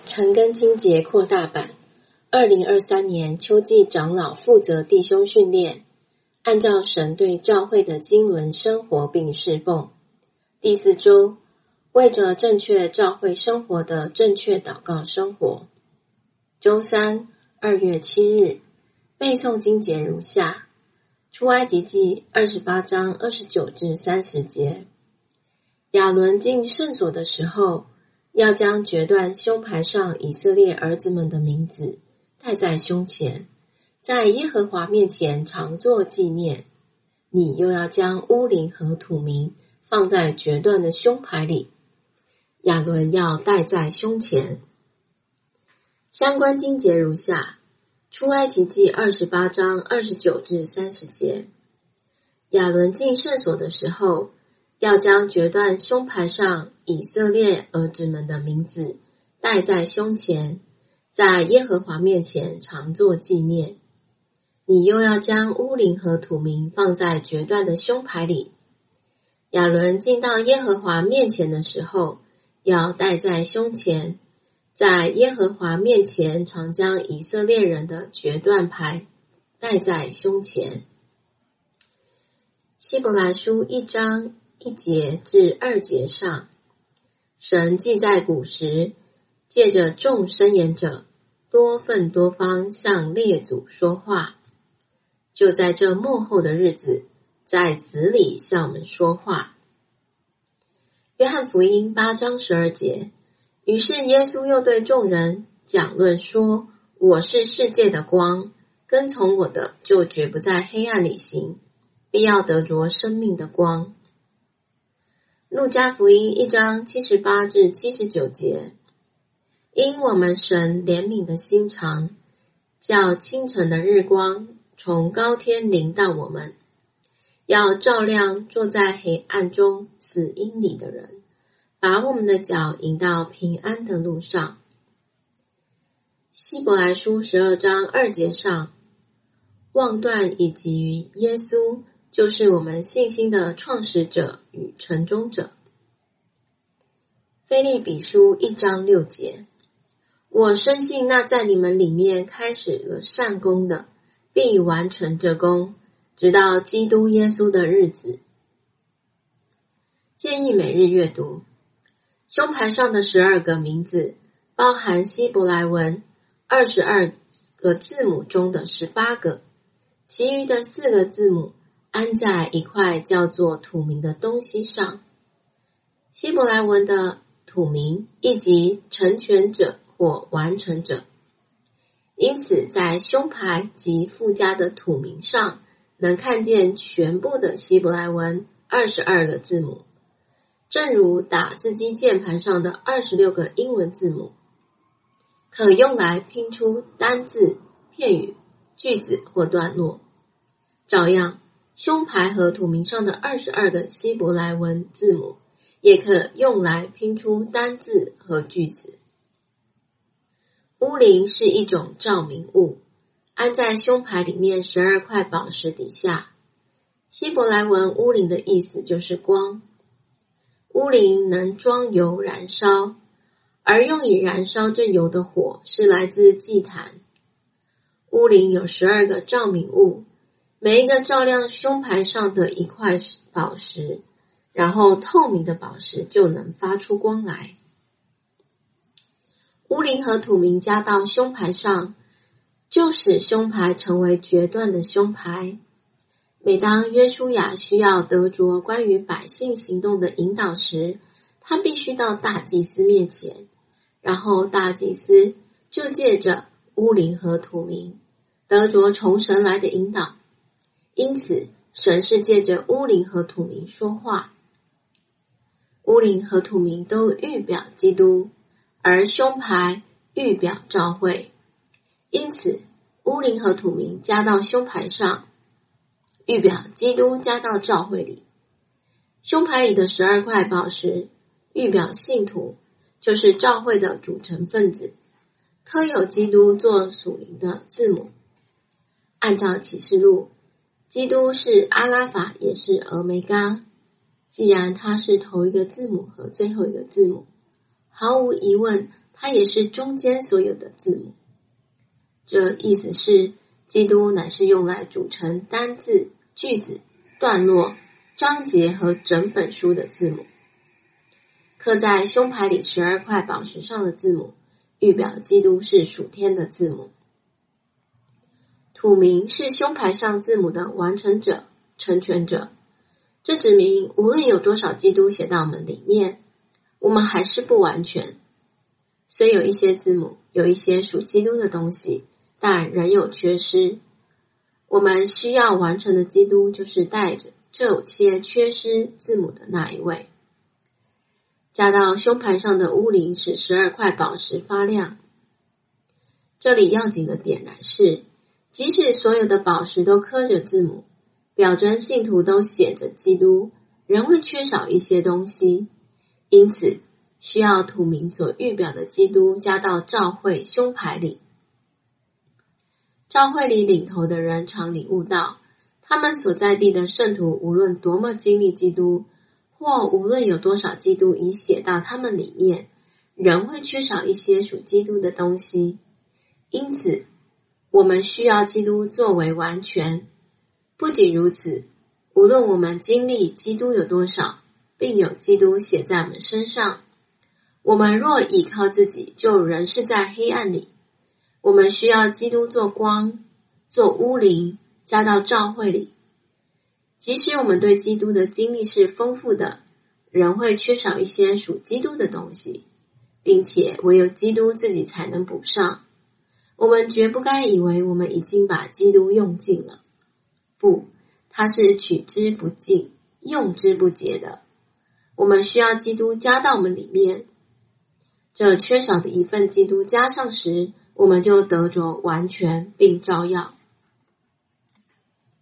陈根金节扩大版2023年秋季长老负责弟兄训练，按照神对教会的经纶生活并侍奉。第4周，为着正确教会生活的正确祷告生活。周3 2月7日，背诵经节如下：出埃及记28章29至30节。亚伦进圣所的时候，要将决断胸牌上以色列儿子们的名字戴在胸前，在耶和华面前常作纪念。你又要将乌灵和土名放在决断的胸牌里，亚伦要戴在胸前。相关经节如下：出埃及记28章29至30节。亚伦进圣所的时候，要将决断胸牌上以色列儿子们的名字戴在胸前，在耶和华面前常作纪念。你又要将乌灵和土名放在决断的胸牌里。亚伦进到耶和华面前的时候，要戴在胸前，在耶和华面前常将以色列人的决断牌戴在胸前。希伯来书1章1节至2节上，神既在古时借着众申言者多分多方向列祖说话，就在这末后的日子在子里向我们说话。约翰福音8章12节，于是耶稣又对众人讲论说，我是世界的光，跟从我的就绝不在黑暗里行，必要得着生命的光。路加福音1章78至79节，因我们神怜悯的心肠，叫清晨的日光从高天临到我们，要照亮坐在黑暗中死荫里的人，把我们的脚引到平安的路上。希伯来书12章2节上，望断以及于耶稣，就是我们信心的创始者与成终者。腓立比书1章6节，我深信那在你们里面开始了善功的，必完成这功，直到基督耶稣的日子。建议每日阅读。胸牌上的12个名字包含希伯来文22个字母中的18个，其余的4个字母安在一块叫做土名的东西上。希伯来文的土名意即成全者或完成者，因此在胸牌及附加的土名上能看见全部的希伯来文22个字母，正如打字机键盘上的26个英文字母，可用来拼出单字、片语、句子或段落。照样，胸牌和土名上的22个希伯来文字母也可用来拼出单字和句子。乌灵是一种照明物，安在胸牌里面12块宝石底下。希伯来文乌灵的意思就是光。乌灵能装油燃烧，而用以燃烧这油的火是来自祭坛。乌灵有12个照明物，每一个照亮胸牌上的一块宝石，然后透明的宝石就能发出光来。乌灵和土名加到胸牌上，就使胸牌成为决断的胸牌。每当约书亚需要得着关于百姓行动的引导时，他必须到大祭司面前，然后大祭司就借着乌灵和土名得着从神来的引导。因此，神是借着乌灵和土名说话。乌灵和土名都预表基督，而胸牌预表教会。因此，乌灵和土名加到胸牌上，预表基督加到教会里。胸牌里的12块宝石预表信徒，就是教会的组成分子，刻有基督做属灵的字母。按照启示录，基督是阿拉法也是俄梅嘎，既然他是头一个字母和最后一个字母，毫无疑问它也是中间所有的字母。这意思是，基督乃是用来组成单字、句子、段落、章节和整本书的字母。刻在胸牌里12块宝石上的字母，预表基督是属天的字母。土名是胸牌上字母的完成者、成全者。这指明无论有多少基督写到我们里面，我们还是不完全。虽有一些字母，有一些属基督的东西，但仍有缺失。我们需要完成的基督，就是带着这些缺失字母的那一位。加到胸牌上的乌灵使12块宝石发亮。这里要紧的点乃是，即使所有的宝石都刻着字母，表征信徒都写着基督，仍会缺少一些东西，因此需要土名所预表的基督加到教会胸牌里。教会里领头的人常领悟到，他们所在地的圣徒无论多么经历基督，或无论有多少基督已写到他们里面，仍会缺少一些属基督的东西。因此，我们需要基督作为完全。不仅如此，无论我们经历基督有多少，并有基督写在我们身上，我们若倚靠自己，就仍是在黑暗里。我们需要基督做光，做乌灵，加到教会里。即使我们对基督的经历是丰富的，仍会缺少一些属基督的东西，并且唯有基督自己才能补上。我们绝不该以为我们已经把基督用尽了。不，他是取之不尽，用之不竭的。我们需要基督加到我们里面。这缺少的一份基督加上时，我们就得着完全并照耀。